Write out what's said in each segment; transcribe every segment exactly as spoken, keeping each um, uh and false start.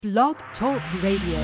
Blog Talk Radio.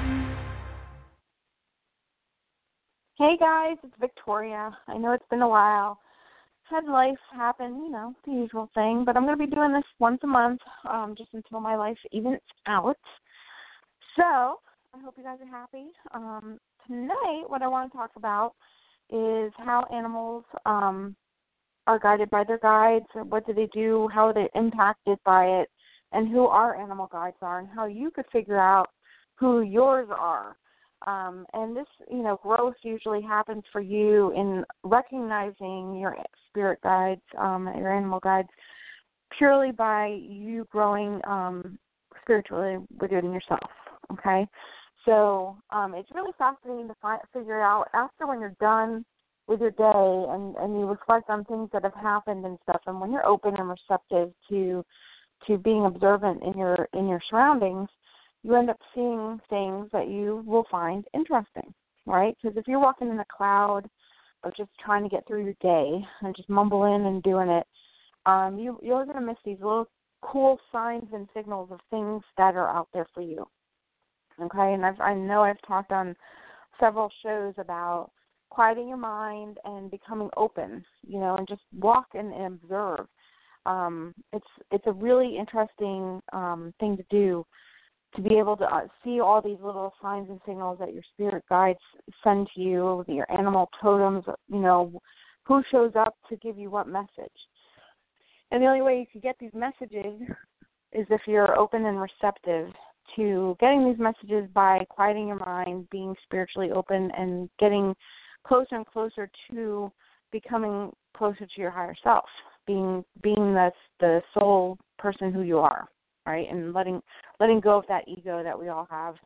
Hey guys, it's Victoria. I know it's been a while. Had life happen, you know, the usual thing, but I'm going to be doing this once a month, um, just until my life evens out. So, I hope you guys are happy. Um, tonight, what I want to talk about is how animals um, are guided by their guides, or what do they do, how are they impacted by it, and who our animal guides are, and how you could figure out who yours are. Um, and this, you know, growth usually happens for you in recognizing your spirit guides, um, your animal guides, purely by you growing um, spiritually within yourself, okay? So um, it's really fascinating to find, figure out after when you're done with your day and, and you reflect on things that have happened and stuff, and when you're open and receptive to to being observant in your in your surroundings, you end up seeing things that you will find interesting, right? Because if you're walking in a cloud of just trying to get through your day and just mumbling and doing it, um, you, you're going to miss these little cool signs and signals of things that are out there for you, okay? And I've, I know I've talked on several shows about quieting your mind and becoming open, you know, and just walk and, and observe. Um, it's it's a really interesting um, thing to do, to be able to uh, see all these little signs and signals that your spirit guides send to you, your animal totems, you know, who shows up to give you what message. And the only way you can get these messages is if you're open and receptive to getting these messages by quieting your mind, being spiritually open, and getting closer and closer to becoming closer to your higher self, being being the the soul person who you are, right? And letting letting go of that ego that we all have.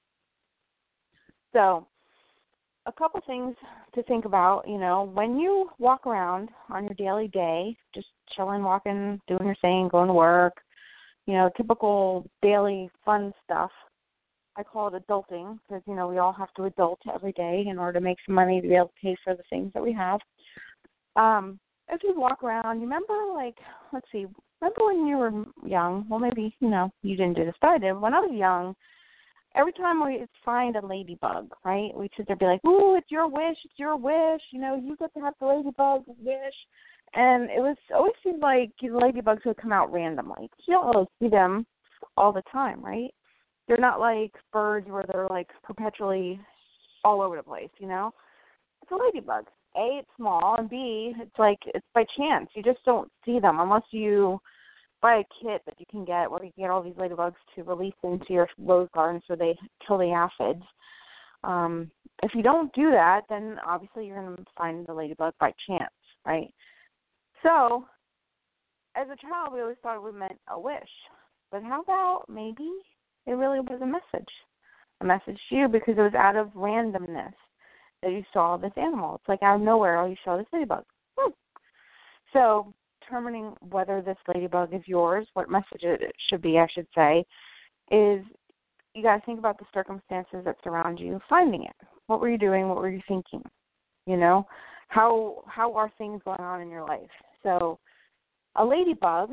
So, a couple things to think about, you know, when you walk around on your daily day, just chilling, walking, doing your thing, going to work, you know, typical daily fun stuff. I call it adulting because, you know, we all have to adult every day in order to make some money to be able to pay for the things that we have. Um, if you walk around, you remember, like, let's see, remember when you were young? Well, maybe, you know, you didn't do this, but I did. When I was young, every time we find a ladybug, right, we'd sit there and be like, ooh, it's your wish, it's your wish. You know, you get to have the ladybug wish. And it was always seemed like the ladybugs would come out randomly. You don't really see them all the time, right? They're not like birds where they're, like, perpetually all over the place, you know? It's a ladybug. A, it's small, and B, it's like it's by chance. You just don't see them unless you buy a kit that you can get where you get all these ladybugs to release into your rose garden so they kill the aphids. Um, if you don't do that, then obviously you're going to find the ladybug by chance, right? So, as a child, we always thought it meant a wish. But how about maybe it really was a message? A message to you because it was out of randomness that you saw this animal. It's like out of nowhere, oh, you saw this ladybug. Hmm. So determining whether this ladybug is yours, what message it should be, I should say, is you got to think about the circumstances that surround you finding it. What were you doing? What were you thinking? You know, how how are things going on in your life? So a ladybug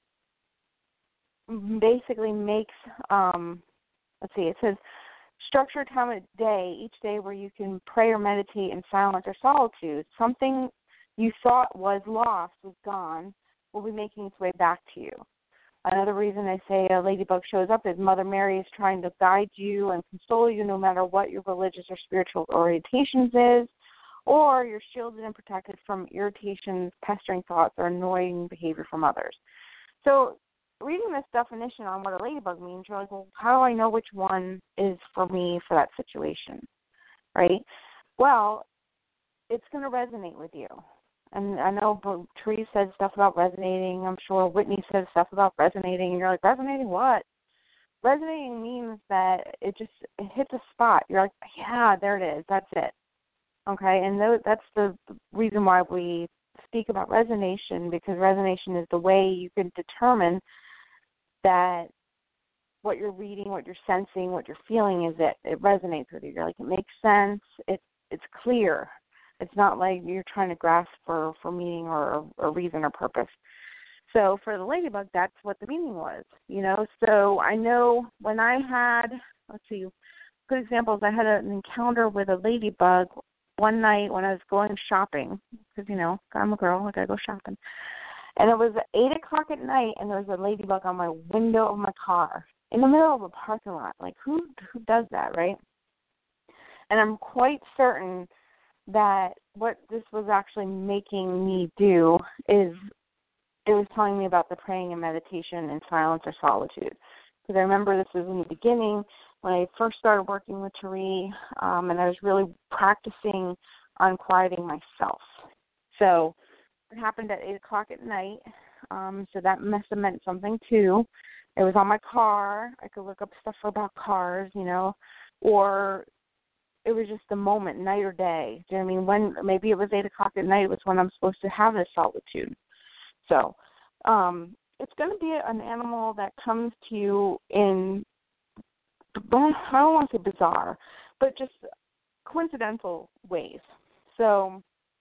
basically makes, um, let's see, it says, structure a time of day, each day where you can pray or meditate in silence or solitude. Something you thought was lost, was gone, will be making its way back to you. Another reason I say a ladybug shows up is Mother Mary is trying to guide you and console you no matter what your religious or spiritual orientations is, or you're shielded and protected from irritations, pestering thoughts, or annoying behavior from others. So reading this definition on what a ladybug means, you're like, well, how do I know which one is for me for that situation, right? Well, it's going to resonate with you. And I know Therese said stuff about resonating. I'm sure Whitney says stuff about resonating. And you're like, resonating what? Resonating means that it just it hits a spot. You're like, yeah, there it is. That's it. Okay? And that's the reason why we speak about resonation, because resonation is the way you can determine that what you're reading, what you're sensing, what you're feeling is it. It resonates with you. You're like, it makes sense. It, it's clear. It's not like you're trying to grasp for, for meaning or, or reason or purpose. So for the ladybug, that's what the meaning was, you know. So I know when I had, let's see, good examples, I had an encounter with a ladybug one night when I was going shopping, because, you know, I'm a girl, I got to go shopping. And it was eight o'clock at night, and there was a ladybug on my window of my car in the middle of a parking lot. Like, who who does that, right? And I'm quite certain that what this was actually making me do is it was telling me about the praying and meditation and silence or solitude. Because I remember this was in the beginning when I first started working with Tari, um, and I was really practicing on quieting myself. So it happened at eight o'clock at night, um, so that must have meant something too. It was on my car. I could look up stuff about cars, you know, or it was just the moment, night or day. Do you know what I mean? When maybe it was eight o'clock at night was when I'm supposed to have this solitude. So um, it's going to be an animal that comes to you in, I don't want to say bizarre, but just coincidental ways. So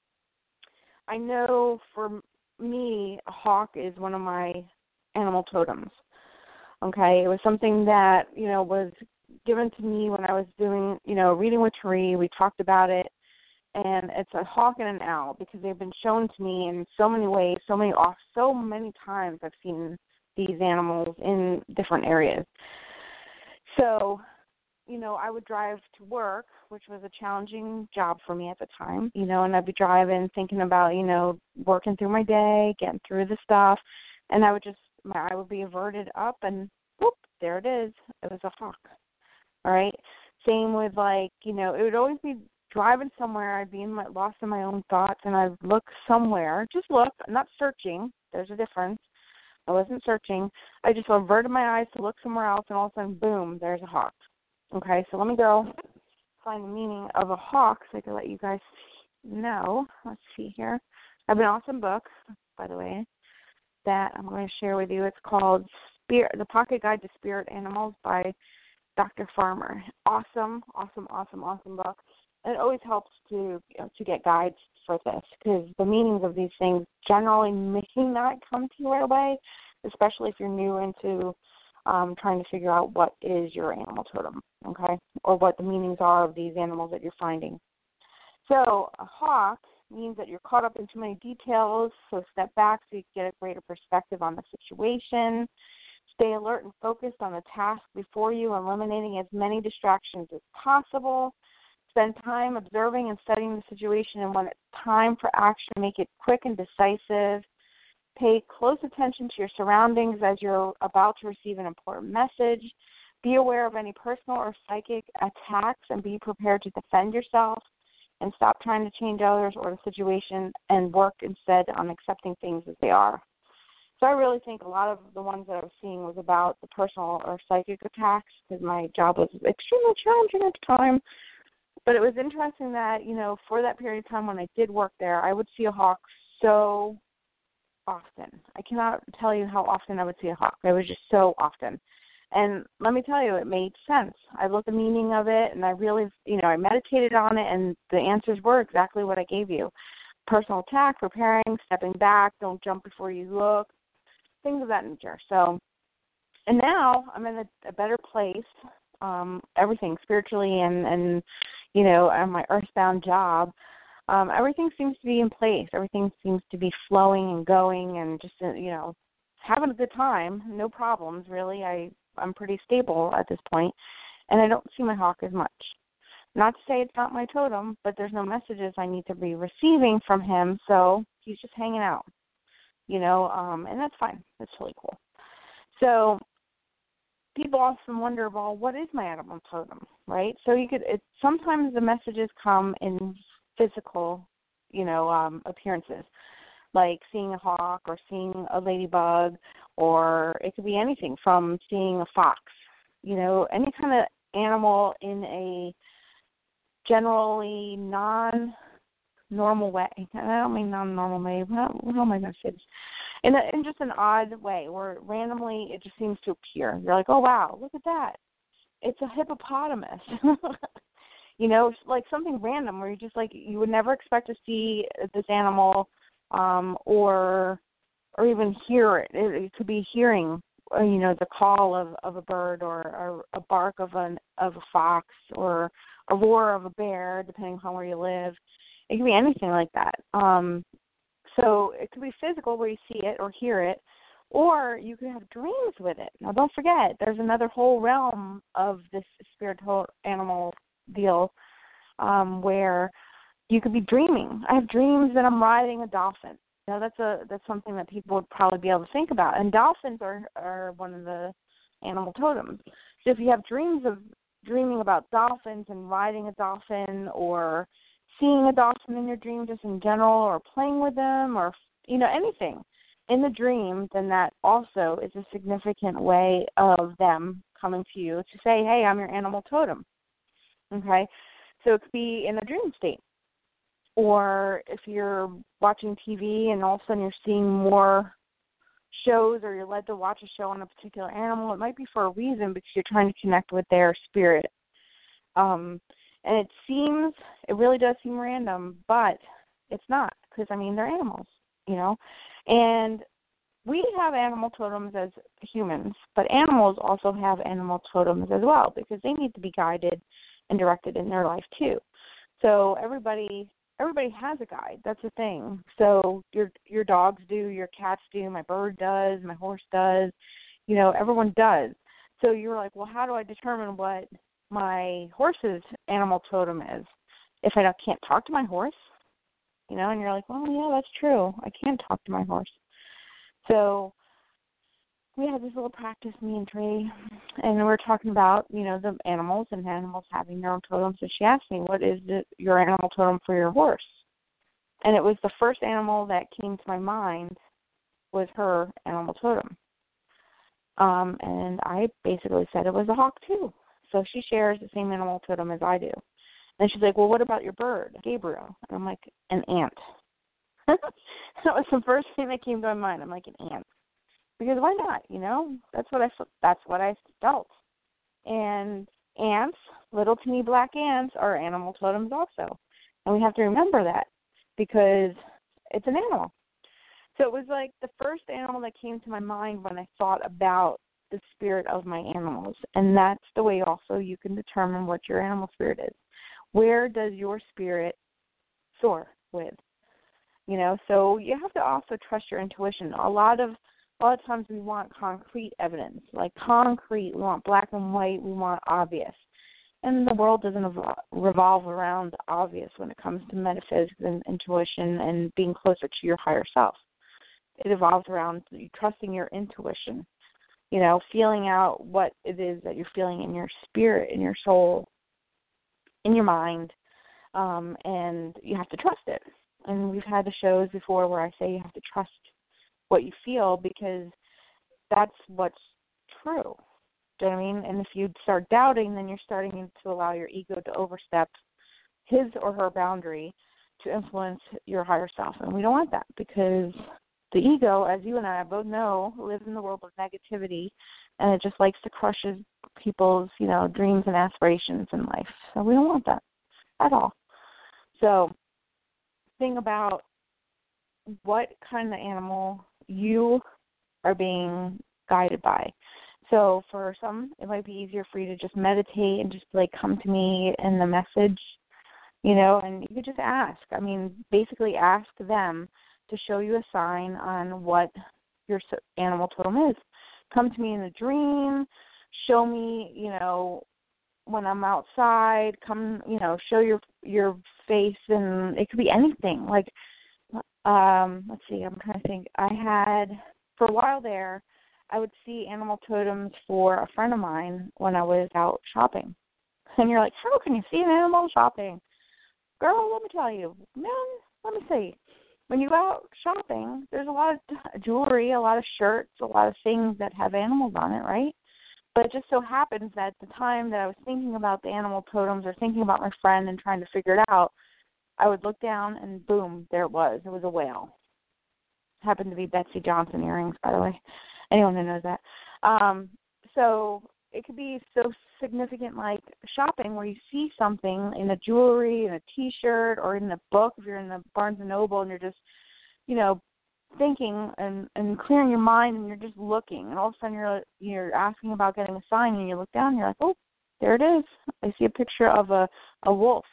I know for me, a hawk is one of my animal totems. Okay, it was something that, you know, was given to me when I was doing, you know, reading with Tari. We talked about it, and it's a hawk and an owl because they've been shown to me in so many ways, so many off, so many times I've seen these animals in different areas. So, you know, I would drive to work, which was a challenging job for me at the time, you know, and I'd be driving thinking about, you know, working through my day, getting through the stuff, and I would just, my eye would be averted up, and whoop, there it is. It was a hawk. All right. Same with, like, you know, it would always be driving somewhere. I'd be in my, lost in my own thoughts, and I'd look somewhere. Just look. I'm not searching. There's a difference. I wasn't searching. I just averted my eyes to look somewhere else, and all of a sudden, boom, there's a hawk. Okay, so let me go find the meaning of a hawk so I can let you guys know. Let's see here. I have an awesome book, by the way, that I'm going to share with you. It's called Spirit, The Pocket Guide to Spirit Animals by Doctor Farmer. Awesome, awesome, awesome, awesome book. And it always helps to, you know, to get guides for this because the meanings of these things generally may not come to you right away, especially if you're new into um, trying to figure out what is your animal totem, okay, or what the meanings are of these animals that you're finding. So a hawk means that you're caught up in too many details, so step back so you can get a greater perspective on the situation. Stay alert and focused on the task before you, eliminating as many distractions as possible. Spend time observing and studying the situation, and when it's time for action, make it quick and decisive. Pay close attention to your surroundings as you're about to receive an important message. Be aware of any personal or psychic attacks and be prepared to defend yourself. And stop trying to change others or the situation and work instead on accepting things as they are. So I really think a lot of the ones that I was seeing was about the personal or psychic attacks because my job was extremely challenging at the time. But it was interesting that, you know, for that period of time when I did work there, I would see a hawk so often. I cannot tell you how often I would see a hawk. It was just so often. And let me tell you, it made sense. I looked at the meaning of it, and I really, you know, I meditated on it, and the answers were exactly what I gave you. Personal attack, preparing, stepping back, don't jump before you look, things of that nature. So, and now I'm in a, a better place, um, everything spiritually and, and, you know, on my earthbound job. Um, everything seems to be in place. Everything seems to be flowing and going and just, you know, having a good time. No problems, really. I I'm pretty stable at this point, and I don't see my hawk as much. Not to say it's not my totem, but there's no messages I need to be receiving from him, so he's just hanging out, you know, um, and that's fine. That's totally cool. So people often wonder, well, what is my animal totem, right? So you could, it, sometimes the messages come in physical, you know, um, appearances, like seeing a hawk or seeing a ladybug, or it could be anything from seeing a fox, you know, any kind of animal in a generally non-normal way. And I don't mean non-normal way. How, how am I going to say this? In, a, in just an odd way where randomly it just seems to appear. You're like, oh, wow, look at that. It's a hippopotamus. You know, it's like something random where you just like, you would never expect to see this animal um, or or even hear it. It, it could be hearing, uh, you know, the call of, of a bird, or, or a bark of an of a fox, or a roar of a bear, depending on where you live. It could be anything like that. Um, so it could be physical, where you see it or hear it, or you could have dreams with it. Now, don't forget, there's another whole realm of this spiritual animal deal, um, where you could be dreaming. I have dreams that I'm riding a dolphin. You know, that's a that's something that people would probably be able to think about. And dolphins are, are one of the animal totems. So if you have dreams of dreaming about dolphins and riding a dolphin, or seeing a dolphin in your dream just in general, or playing with them, or, you know, anything in the dream, then that also is a significant way of them coming to you to say, hey, I'm your animal totem. Okay? So it could be in a dream state. Or if you're watching T V and all of a sudden you're seeing more shows, or you're led to watch a show on a particular animal, it might be for a reason, because you're trying to connect with their spirit. Um, and it seems, it really does seem random, but it's not, because, I mean, they're animals, you know. And we have animal totems as humans, but animals also have animal totems as well, because they need to be guided and directed in their life too. So everybody everybody has a guide. That's the thing. So your your dogs do, your cats do, my bird does, my horse does. You know, everyone does. So you're like, well, how do I determine what my horse's animal totem is if I can't talk to my horse? You know, and you're like, well, yeah, that's true. I can't talk to my horse. So we had this little practice, me and Trey, and we were talking about, you know, the animals and animals having their own totems. And she asked me, what is the, your animal totem for your horse? And it was the first animal that came to my mind was her animal totem. Um, and I basically said it was a hawk, too. So she shares the same animal totem as I do. And she's like, well, what about your bird, Gabriel? And I'm like, an ant. That was the first thing that came to my mind. I'm like, an ant. Because why not, you know? That's what I that's what I felt. And ants, little teeny black ants, are animal totems also. And we have to remember that, because it's an animal. So it was like the first animal that came to my mind when I thought about the spirit of my animals. And that's the way also you can determine what your animal spirit is. Where does your spirit soar with? You know, so you have to also trust your intuition. A lot of A lot of times we want concrete evidence, like concrete. We want black and white. We want obvious. And the world doesn't revolve around obvious when it comes to metaphysics and intuition and being closer to your higher self. It evolves around trusting your intuition, you know, feeling out what it is that you're feeling in your spirit, in your soul, in your mind, um, and you have to trust it. And we've had the shows before where I say you have to trust what you feel, because that's what's true. Do you know what I mean? And if you start doubting, then you're starting to allow your ego to overstep his or her boundary to influence your higher self. And we don't want that, because the ego, as you and I both know, lives in the world of negativity, and it just likes to crush people's, you know, dreams and aspirations in life. So we don't want that at all. So think about what kind of animal you are being guided by. So for some, it might be easier for you to just meditate and just like come to me in the message, you know, and you could just ask. I mean, basically ask them to show you a sign on what your animal totem is. Come to me in a dream, show me, you know, when I'm outside, come, you know, show your your face, and it could be anything. Like, um, let's see, I'm trying to think. I had, for a while there, I would see animal totems for a friend of mine when I was out shopping. And you're like, how can you see an animal shopping? Girl, let me tell you. Man, let me see. When you go out shopping, there's a lot of jewelry, a lot of shirts, a lot of things that have animals on it, right? But it just so happens that at the time that I was thinking about the animal totems or thinking about my friend and trying to figure it out, I would look down and boom, there it was. It was a whale. It happened to be Betsy Johnson earrings, by the way. Anyone who knows that. Um, so it could be so significant like shopping where you see something in a jewelry, in a T-shirt, or in a book if you're in the Barnes and Noble and you're just, you know, thinking and, and clearing your mind, and you're just looking, and all of a sudden you're you're asking about getting a sign, and you look down and you're like, oh, there it is. I see a picture of a, a wolf,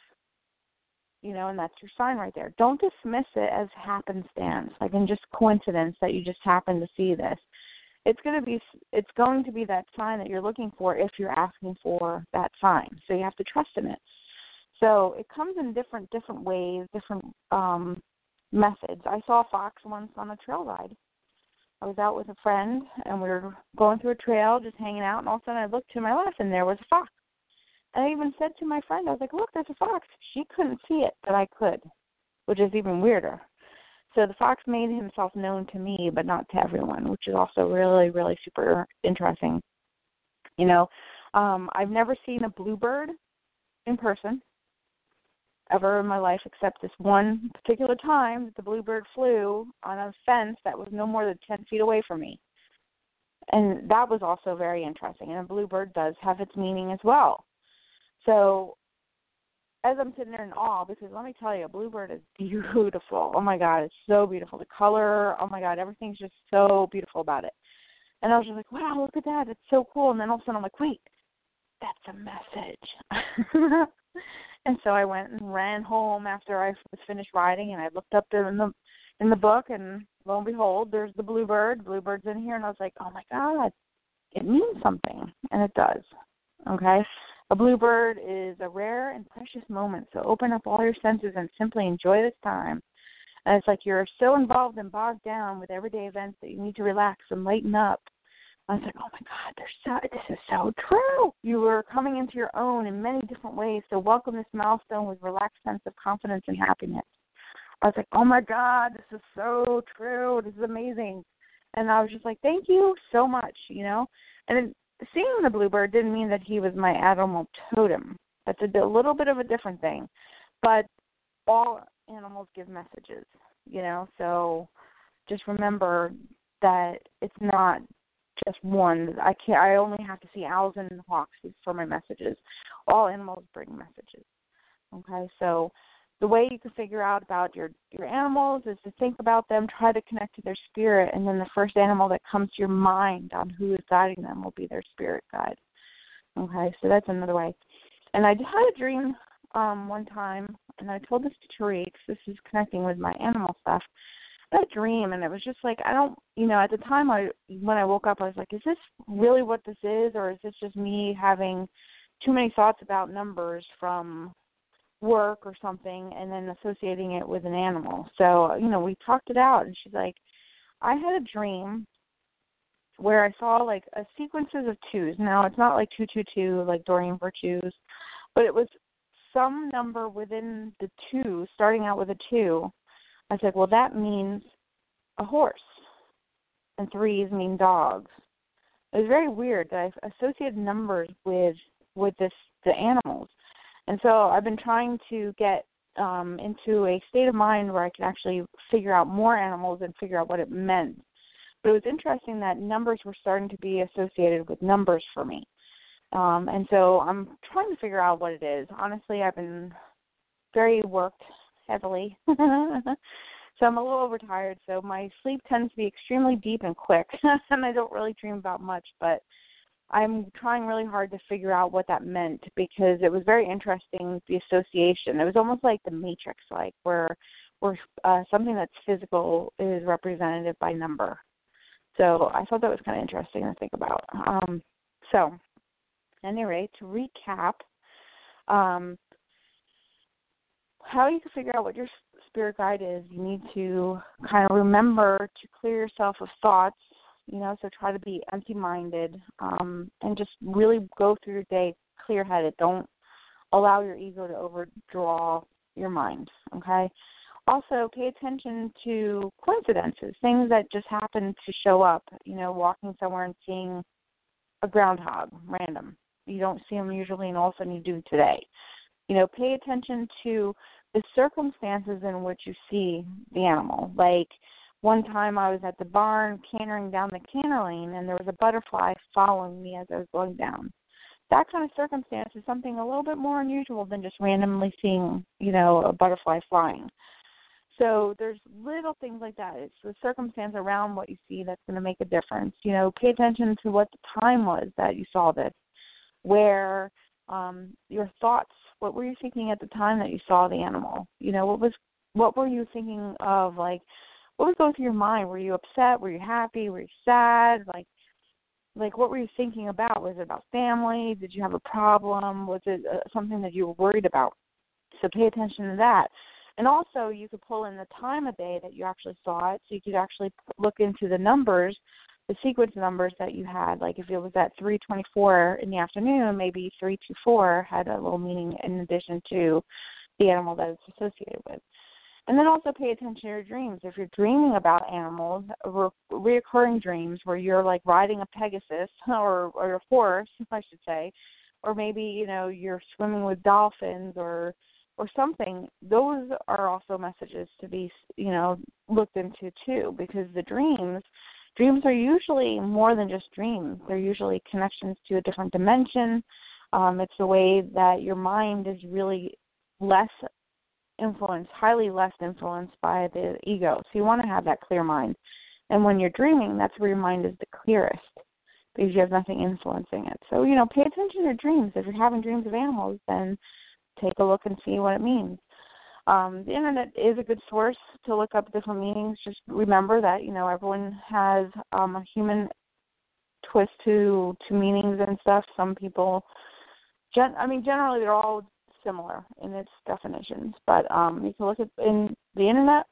you know, and that's your sign right there. Don't dismiss it as happenstance, like in just coincidence that you just happen to see this. It's going to be it's going to be that sign that you're looking for if you're asking for that sign. So you have to trust in it. So it comes in different different ways, different um, methods. I saw a fox once on a trail ride. I was out with a friend, and we were going through a trail, just hanging out, and all of a sudden I looked to my left, and there was a fox. And I even said to my friend, I was like, look, there's a fox. She couldn't see it, but I could, which is even weirder. So the fox made himself known to me, but not to everyone, which is also really, really super interesting. You know, um, I've never seen a bluebird in person ever in my life, except this one particular time that the bluebird flew on a fence that was no more than ten feet away from me. And that was also very interesting. And a bluebird does have its meaning as well. So as I'm sitting there in awe, because let me tell you, a bluebird is beautiful. Oh, my God, it's so beautiful. The color, oh, my God, everything's just so beautiful about it. And I was just like, wow, look at that. It's so cool. And then all of a sudden I'm like, wait, that's a message. And so I went and ran home after I was finished riding, and I looked up there in the in the book, and lo and behold, there's the bluebird. Bluebird's in here, and I was like, oh, my God, it means something, and it does, okay? A bluebird is a rare and precious moment, so open up all your senses and simply enjoy this time. And it's like you're so involved and bogged down with everyday events that you need to relax and lighten up. I was like, oh, my God, so, this is so true. You are coming into your own in many different ways, so welcome this milestone with a relaxed sense of confidence and happiness. I was like, oh, my God, this is so true. This is amazing. And I was just like, thank you so much, you know. And then seeing the bluebird didn't mean that he was my animal totem. That's a, a little bit of a different thing. But all animals give messages, you know. So just remember that it's not just one. I can't. I only have to see owls and hawks for my messages. All animals bring messages. Okay, so the way you can figure out about your, your animals is to think about them, try to connect to their spirit, and then the first animal that comes to your mind on who is guiding them will be their spirit guide. Okay, so that's another way. And I had a dream um, one time, and I told this to Tariq. This is connecting with my animal stuff. I had a dream, and it was just like, I don't, you know, at the time I when I woke up, I was like, is this really what this is, or is this just me having too many thoughts about numbers from work or something and then associating it with an animal? So, you know, we talked it out, and she's like, I had a dream where I saw like a sequences of twos. Now, it's not like two two two, like Doreen Virtues, but it was some number within the two, starting out with a two. I said, well, that means a horse, and threes mean dogs. It was very weird that I associated numbers with with this the animals. And so I've been trying to get um, into a state of mind where I can actually figure out more animals and figure out what it meant. But it was interesting that numbers were starting to be associated with numbers for me. Um, and so I'm trying to figure out what it is. Honestly, I've been very worked heavily. So I'm a little overtired. So my sleep tends to be extremely deep and quick. And I don't really dream about much, but I'm trying really hard to figure out what that meant, because it was very interesting, the association. It was almost like the Matrix, like where where uh, something that's physical is represented by number. So I thought that was kind of interesting to think about. Um, so, at any rate, to recap, um, how you can figure out what your spirit guide is, you need to kind of remember to clear yourself of thoughts. You know, so try to be empty-minded um, and just really go through your day clear-headed. Don't allow your ego to overdraw your mind, okay? Also, pay attention to coincidences, things that just happen to show up, you know, walking somewhere and seeing a groundhog, random. You don't see them usually, and all of a sudden you do today. You know, pay attention to the circumstances in which you see the animal. Like, one time I was at the barn cantering down the canter lane, and there was a butterfly following me as I was going down. That kind of circumstance is something a little bit more unusual than just randomly seeing, you know, a butterfly flying. So there's little things like that. It's the circumstance around what you see that's going to make a difference. You know, pay attention to what the time was that you saw this, where um, your thoughts, what were you thinking at the time that you saw the animal? You know, what was, what were you thinking of, like, what was going through your mind? Were you upset? Were you happy? Were you sad? Like, like what were you thinking about? Was it about family? Did you have a problem? Was it uh, something that you were worried about? So pay attention to that. And also, you could pull in the time of day that you actually saw it, so you could actually look into the numbers, the sequence numbers that you had. Like if it was at three twenty-four in the afternoon, maybe three twenty-four had a little meaning in addition to the animal that it's associated with. And then also pay attention to your dreams. If you're dreaming about animals, re- reoccurring dreams where you're like riding a Pegasus or, or a horse, I should say, or maybe, you know, you're swimming with dolphins or or something, those are also messages to be, you know, looked into too, because the dreams, dreams are usually more than just dreams. They're usually connections to a different dimension. Um, it's a way that your mind is really less influenced, highly less influenced by the ego. So you want to have that clear mind. And when you're dreaming, that's where your mind is the clearest, because you have nothing influencing it. So, you know, pay attention to your dreams. If you're having dreams of animals, then take a look and see what it means. Um, the internet is a good source to look up different meanings. Just remember that, you know, everyone has um, a human twist to to meanings and stuff. Some people, gen- I mean, generally they're all similar in its definitions. But um, you can look at in the internet.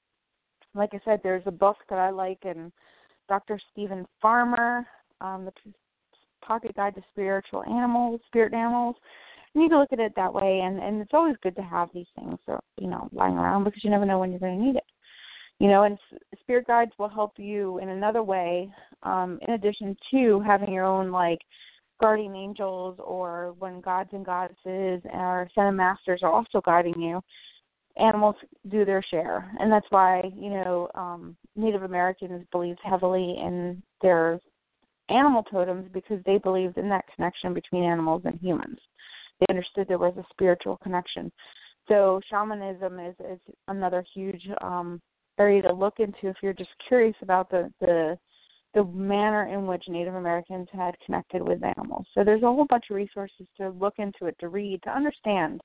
Like I said, there's a book that I like, and Doctor Stephen Farmer, um, the Pocket Guide to Spiritual Animals, Spirit Animals. You need to look at it that way, and, and it's always good to have these things, you know, lying around, because you never know when you're going to need it. You know, and spirit guides will help you in another way, um, in addition to having your own, like, guardian angels, or when gods and goddesses or Ascended Masters are also guiding you. Animals do their share, and that's why, you know, um, Native Americans believed heavily in their animal totems, because they believed in that connection between animals and humans. They understood there was a spiritual connection. So shamanism is, is another huge um, area to look into if you're just curious about the, the the manner in which Native Americans had connected with animals. So there's a whole bunch of resources to look into it, to read, to understand.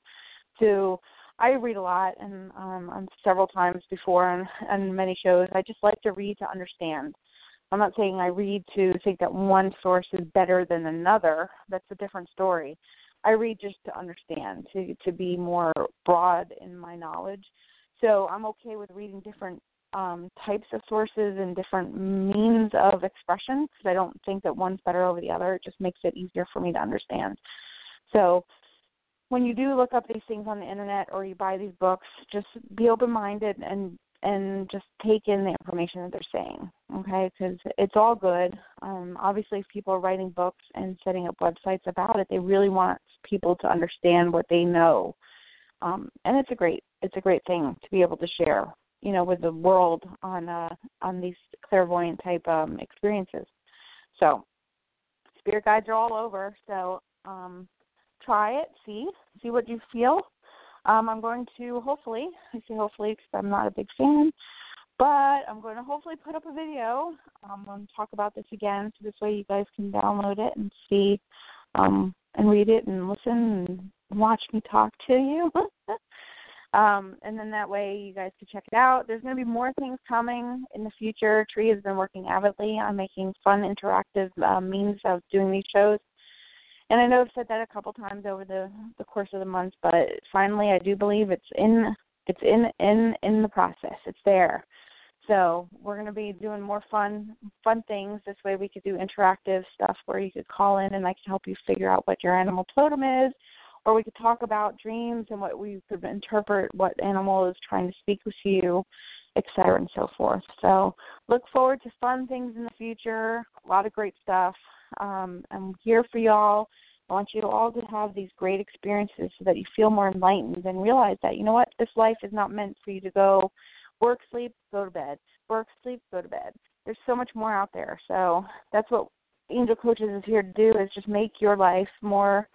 To I read a lot, and um, on several times before on, on many shows. I just like to read to understand. I'm not saying I read to think that one source is better than another. That's a different story. I read just to understand, to, to be more broad in my knowledge. So I'm okay with reading different um, types of sources and different means of expression, because I don't think that one's better over the other. It just makes it easier for me to understand. So when you do look up these things on the internet or you buy these books, just be open-minded and and just take in the information that they're saying, okay, because it's all good. Um, obviously, if people are writing books and setting up websites about it, they really want people to understand what they know, um, and it's a great it's a great thing to be able to share, you know, with the world on uh, on these clairvoyant type um, experiences. So, spirit guides are all over. So, um, try it, see see what you feel. Um, I'm going to hopefully, I say hopefully because I'm not a big fan, but I'm going to hopefully put up a video. I'm going to talk about this again, so this way you guys can download it and see um, and read it and listen and watch me talk to you. um, and then that way you guys can check it out. There's going to be more things coming in the future. Tree has been working avidly on making fun, interactive uh, means of doing these shows. And I know I've said that a couple times over the, the course of the month, but finally I do believe it's in it's in, in in the process. It's there. So we're going to be doing more fun fun things. This way we could do interactive stuff where you could call in and I can help you figure out what your animal totem is, or we could talk about dreams and what we could interpret what animal is trying to speak with you, et cetera, and so forth. So look forward to fun things in the future, a lot of great stuff. Um, I'm here for y'all. I want you all to have these great experiences so that you feel more enlightened and realize that, you know what, this life is not meant for you to go work, sleep, go to bed, work, sleep, go to bed. There's so much more out there. So that's what Angel Coaches is here to do, is just make your life more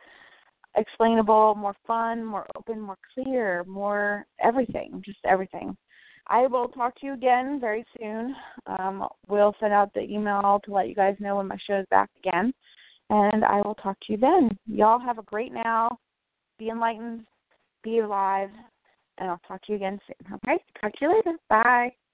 explainable, more fun, more open, more clear, more everything, just everything. I will talk to you again very soon. Um, we'll send out the email to let you guys know when my show is back again. And I will talk to you then. Y'all have a great now. Be enlightened. Be alive. And I'll talk to you again soon. Okay? Talk to you later. Bye.